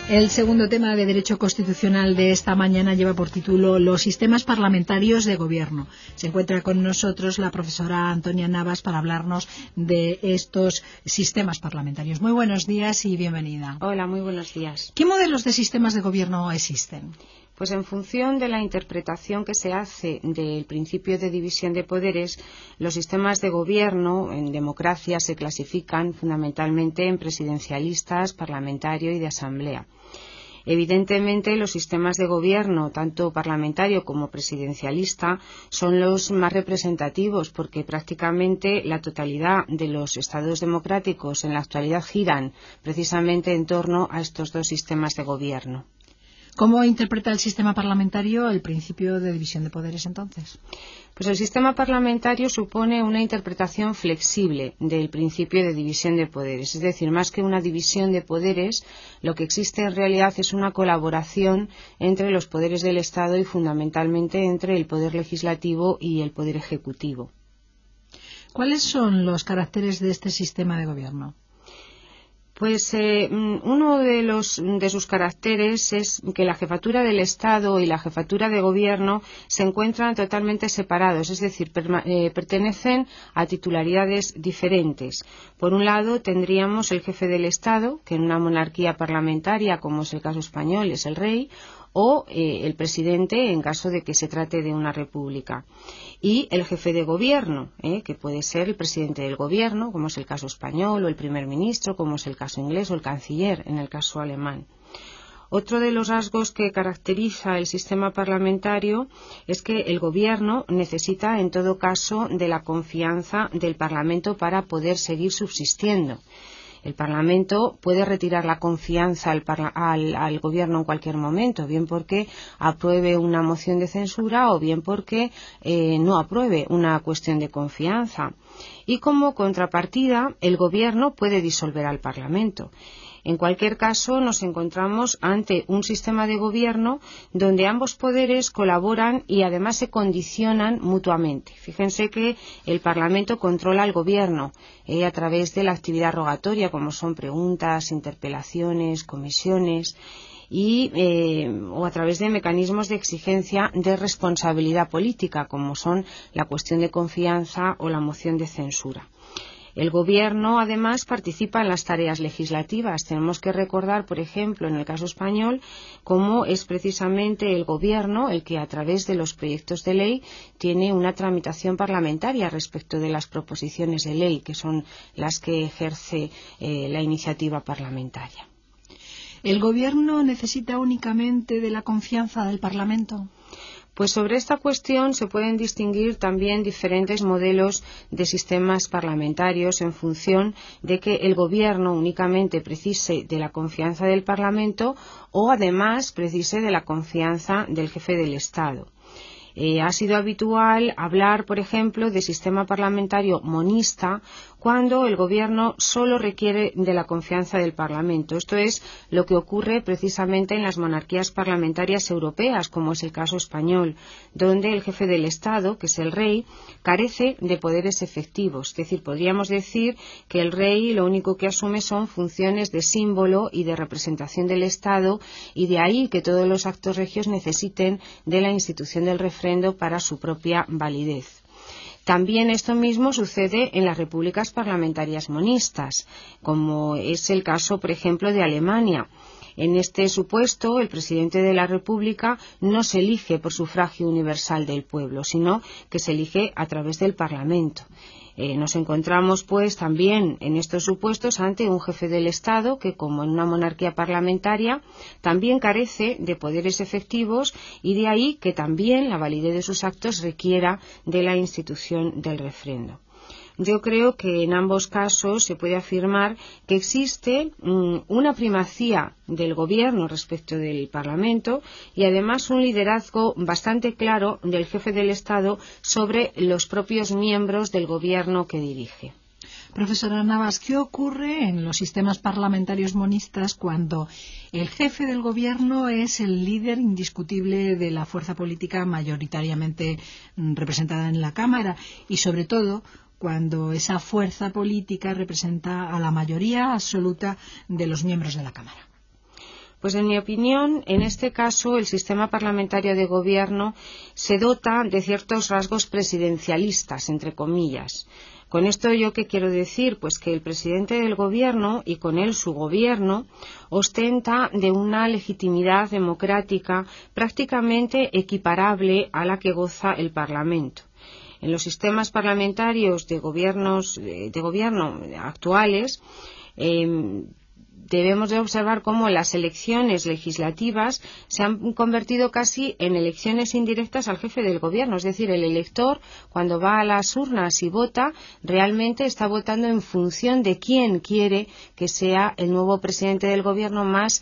El segundo tema de Derecho Constitucional de esta mañana lleva por título Los sistemas parlamentarios de gobierno. Se encuentra con nosotros la profesora Antonia Navas para hablarnos de estos sistemas parlamentarios. Muy buenos días y bienvenida. Hola, muy buenos días. ¿Qué modelos de sistemas de gobierno existen? Pues en función de la interpretación que se hace del principio de división de poderes, los sistemas de gobierno en democracia se clasifican fundamentalmente en presidencialistas, parlamentario y de asamblea. Evidentemente, los sistemas de gobierno, tanto parlamentario como presidencialista, son los más representativos porque prácticamente la totalidad de los estados democráticos en la actualidad giran precisamente en torno a estos dos sistemas de gobierno. ¿Cómo interpreta el sistema parlamentario el principio de división de poderes entonces? Pues el sistema parlamentario supone una interpretación flexible del principio de división de poderes. Es decir, más que una división de poderes, lo que existe en realidad es una colaboración entre los poderes del Estado y fundamentalmente entre el poder legislativo y el poder ejecutivo. ¿Cuáles son los caracteres de este sistema de gobierno? Pues uno de sus caracteres es que la jefatura del Estado y la jefatura de gobierno se encuentran totalmente separados, es decir, pertenecen a titularidades diferentes. Por un lado, tendríamos el jefe del Estado, que en una monarquía parlamentaria, como es el caso español, es el rey, o el presidente en caso de que se trate de una república. Y el jefe de gobierno, que puede ser el presidente del gobierno, como es el caso español, o el primer ministro, como es el caso inglés, o el canciller, en el caso alemán. Otro de los rasgos que caracteriza el sistema parlamentario es que el gobierno necesita, en todo caso, de la confianza del Parlamento para poder seguir subsistiendo. El Parlamento puede retirar la confianza al Gobierno en cualquier momento, bien porque apruebe una moción de censura o bien porque no apruebe una cuestión de confianza. Y como contrapartida, el Gobierno puede disolver al Parlamento. En cualquier caso, nos encontramos ante un sistema de gobierno donde ambos poderes colaboran y además se condicionan mutuamente. Fíjense que el Parlamento controla al gobierno a través de la actividad rogatoria, como son preguntas, interpelaciones, comisiones, o a través de mecanismos de exigencia de responsabilidad política, como son la cuestión de confianza o la moción de censura. El Gobierno, además, participa en las tareas legislativas. Tenemos que recordar, por ejemplo, en el caso español, cómo es precisamente el Gobierno el que, a través de los proyectos de ley, tiene una tramitación parlamentaria respecto de las proposiciones de ley, que son las que ejerce la iniciativa parlamentaria. ¿El Gobierno necesita únicamente de la confianza del Parlamento? Pues sobre esta cuestión se pueden distinguir también diferentes modelos de sistemas parlamentarios en función de que el Gobierno únicamente precise de la confianza del Parlamento o además precise de la confianza del jefe del Estado. Ha sido habitual hablar, por ejemplo, de sistema parlamentario monista cuando el Gobierno solo requiere de la confianza del Parlamento. Esto es lo que ocurre precisamente en las monarquías parlamentarias europeas, como es el caso español, donde el jefe del Estado, que es el rey, carece de poderes efectivos. Es decir, podríamos decir que el rey lo único que asume son funciones de símbolo y de representación del Estado, y de ahí que todos los actos regios necesiten de la institución del referéndum para su propia validez. También esto mismo sucede en las repúblicas parlamentarias monistas, como es el caso, por ejemplo, de Alemania. En este supuesto, el presidente de la República no se elige por sufragio universal del pueblo, sino que se elige a través del Parlamento. Nos encontramos, pues, también en estos supuestos ante un jefe del Estado que, como en una monarquía parlamentaria, también carece de poderes efectivos y de ahí que también la validez de sus actos requiera de la institución del refrendo. Yo creo que en ambos casos se puede afirmar que existe una primacía del Gobierno respecto del Parlamento y además un liderazgo bastante claro del jefe del Estado sobre los propios miembros del Gobierno que dirige. Profesora Navas, ¿qué ocurre en los sistemas parlamentarios monistas cuando el jefe del gobierno es el líder indiscutible de la fuerza política mayoritariamente representada en la Cámara y, sobre todo, cuando esa fuerza política representa a la mayoría absoluta de los miembros de la Cámara? Pues en mi opinión, en este caso, el sistema parlamentario de gobierno se dota de ciertos rasgos presidencialistas, entre comillas. Con esto, ¿yo qué quiero decir? Pues que el presidente del gobierno, y con él su gobierno, ostenta de una legitimidad democrática prácticamente equiparable a la que goza el Parlamento. En los sistemas parlamentarios de gobierno actuales, debemos de observar cómo las elecciones legislativas se han convertido casi en elecciones indirectas al jefe del gobierno. Es decir, el elector, cuando va a las urnas y vota, realmente está votando en función de quién quiere que sea el nuevo presidente del gobierno, más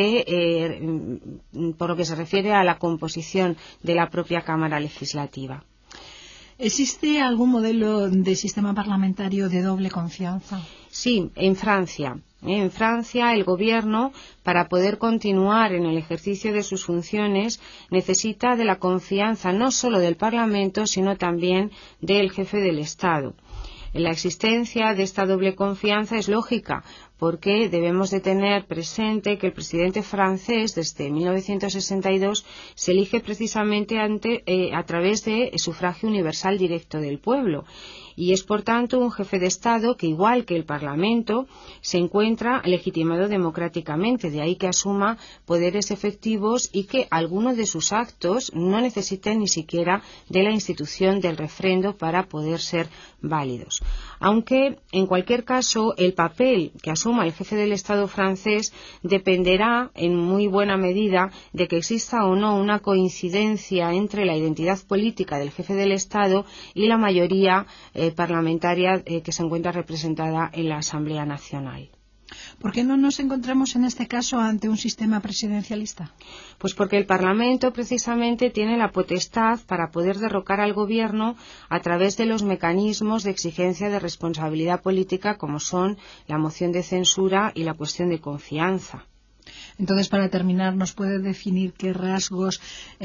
que por lo que se refiere a la composición de la propia Cámara Legislativa. ¿Existe algún modelo de sistema parlamentario de doble confianza? Sí, en Francia. En Francia, el gobierno, para poder continuar en el ejercicio de sus funciones, necesita de la confianza no solo del Parlamento, sino también del jefe del Estado. La existencia de esta doble confianza es lógica, porque debemos de tener presente que el presidente francés, desde 1962, se elige precisamente a través de sufragio universal directo del pueblo. Y es, por tanto, un jefe de Estado que, igual que el Parlamento, se encuentra legitimado democráticamente. De ahí que asuma poderes efectivos y que algunos de sus actos no necesiten ni siquiera de la institución del refrendo para poder ser válidos. Aunque, en cualquier caso, el papel que asuma el jefe del Estado francés dependerá, en muy buena medida, de que exista o no una coincidencia entre la identidad política del jefe del Estado y la mayoría parlamentaria que se encuentra representada en la Asamblea Nacional. ¿Por qué no nos encontramos en este caso ante un sistema presidencialista? Pues porque el Parlamento precisamente tiene la potestad para poder derrocar al Gobierno a través de los mecanismos de exigencia de responsabilidad política, como son la moción de censura y la cuestión de confianza. Entonces, para terminar, ¿nos puede definir qué rasgos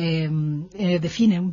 definen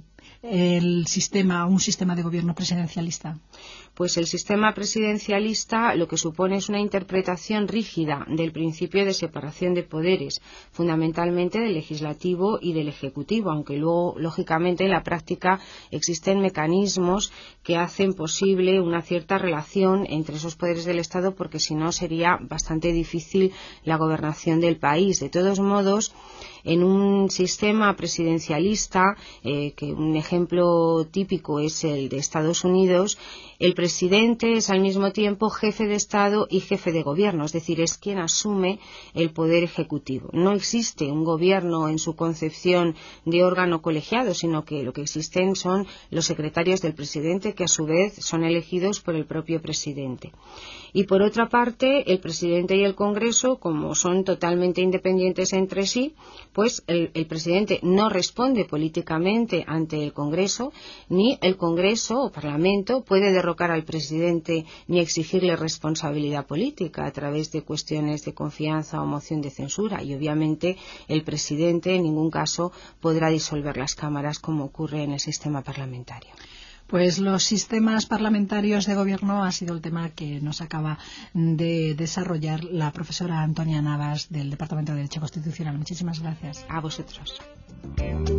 un sistema de gobierno presidencialista? Pues el sistema presidencialista lo que supone es una interpretación rígida del principio de separación de poderes, fundamentalmente del legislativo y del ejecutivo, aunque luego, lógicamente, en la práctica existen mecanismos que hacen posible una cierta relación entre esos poderes del Estado, porque si no sería bastante difícil la gobernación del país. De todos modos, en un sistema presidencialista, que un ejemplo típico es el de Estados Unidos, el presidente es al mismo tiempo jefe de Estado y jefe de gobierno, es decir, es quien asume el poder ejecutivo. No existe un gobierno en su concepción de órgano colegiado, sino que lo que existen son los secretarios del presidente, que a su vez son elegidos por el propio presidente. Y por otra parte, el presidente y el Congreso, como son totalmente independientes entre sí, pues el presidente no responde políticamente ante el Congreso, ni el Congreso o Parlamento puede derrocar al presidente ni exigirle responsabilidad política a través de cuestiones de confianza o moción de censura. Y obviamente el presidente en ningún caso podrá disolver las cámaras, como ocurre en el sistema parlamentario. Pues los sistemas parlamentarios de gobierno ha sido el tema que nos acaba de desarrollar la profesora Antonia Navas del Departamento de Derecho Constitucional. Muchísimas gracias. A vosotros.